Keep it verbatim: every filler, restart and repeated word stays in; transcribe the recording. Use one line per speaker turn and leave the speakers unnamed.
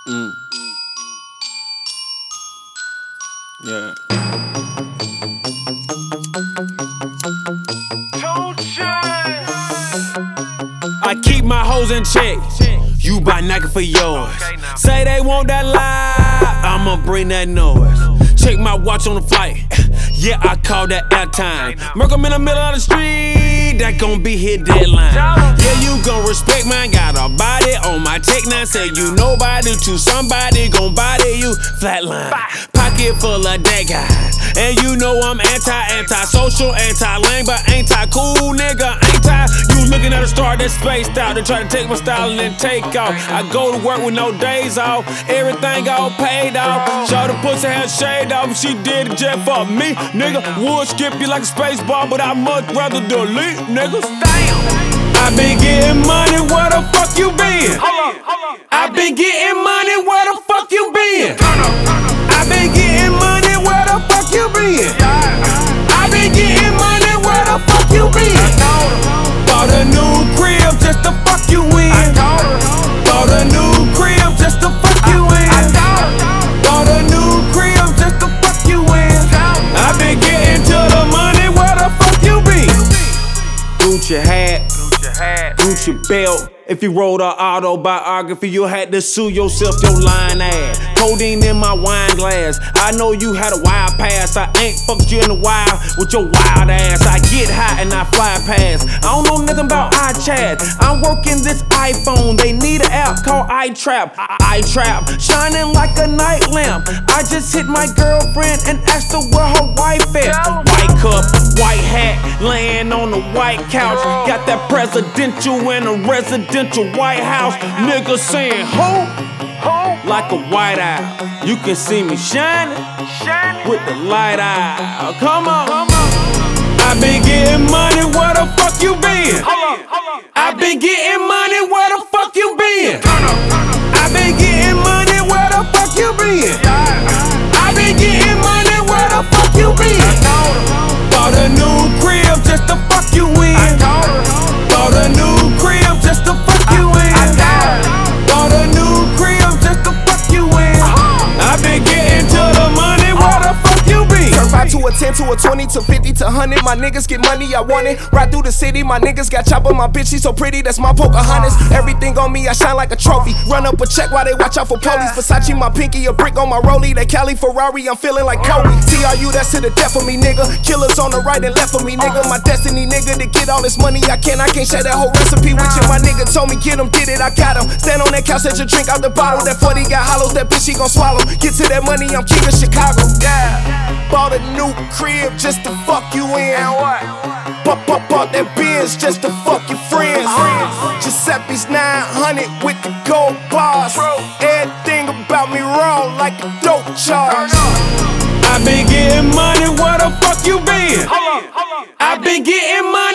Mm. Yeah. I keep my hoes in check. You buy Nike for yours. Say they want that live, I'ma bring that noise. Check my watch on the flight. Yeah, I call that airtime. Murk 'em in the middle of the street, that gon' be his deadline. Yeah, you gon' respect mine. Got a body on my tech nine. Say you nobody to somebody gon' body you flatline. Pocket full of that guy. And you know I'm anti-anti-social, anti-lame, but anti-cool, nigga, ain't I? You looking at a star that's spaced out. They try to take my style and then take off. I go to work with no days off. Everything all paid off. Shawty pussy had shade off. She did it just for me, nigga. Would skip you like a space bar, but I much rather delete, niggas. Damn. I been getting money, where the fuck you been? I been getting money, where the fuck you been? I been getting money, where the fuck you been? I been getting money, where the fuck you been? Bought a new crib just to fuck you in. Bought a new crib just to fuck you in. Bought a new crib just to fuck you in. I been getting to the money, where the fuck you been? Gucci hat, Gucci belt. If you wrote an autobiography, you had to sue yourself, your lying ass. Codeine in my wine glass. I know you had a wild past. I ain't fucked you in the wild with your wild ass. I get high and I fly past. I don't know nothing about iChat. I'm working this iPhone. They need an app called iTrap. iTrap, shining like a night lamp. I just hit my girlfriend and asked her where her wife at. White cup, white hat, laying on the white couch. Got that presidential and a residential White House. Nigga saying ho, like a white owl. You can see me shining with the light eye. Come on, come on. I been getting money, where the fuck you been? I been getting money, where the fuck you been? I been getting money, where the fuck you been? I been getting money, where the fuck you been? Bought a new crib just to fuck you in. Bought a new crib just to fuck you in. Bought a new crib just to fuck you in. I been getting to the money, where the fuck you been?
Turn five to a ten to a twenty to fifty to one hundred. My niggas get money, I want it. Ride through the city, my niggas got chopper. My bitch, she so pretty, that's my Pocahontas. Everything on me, I shine like a trophy. Run up a check while they watch out for police. Versace, my pinky, a brick on my rollie. That Cali Ferrari, I'm feeling like Kobe. T R U, that's to the death of me, nigga. Killers on the right and left of me, nigga. My destiny, nigga, to get all this money I can. I can't share that whole recipe with you. My nigga told me, get him, get it, I got him. Stand on that couch, let you drink out the bottle. That forty got hollows, that bitch, she gon' swallow. Get to that money, I'm keeping Chicago. Yeah. Bought a new crib just to fuck you in. And what? Bought, bought, bought that Benz just to fuck your friends. Uh-huh. Giuseppe's nine hundred with the gold bars. Everything about me wrong like a dope charge.
I been getting money, where the fuck you been? I been getting money.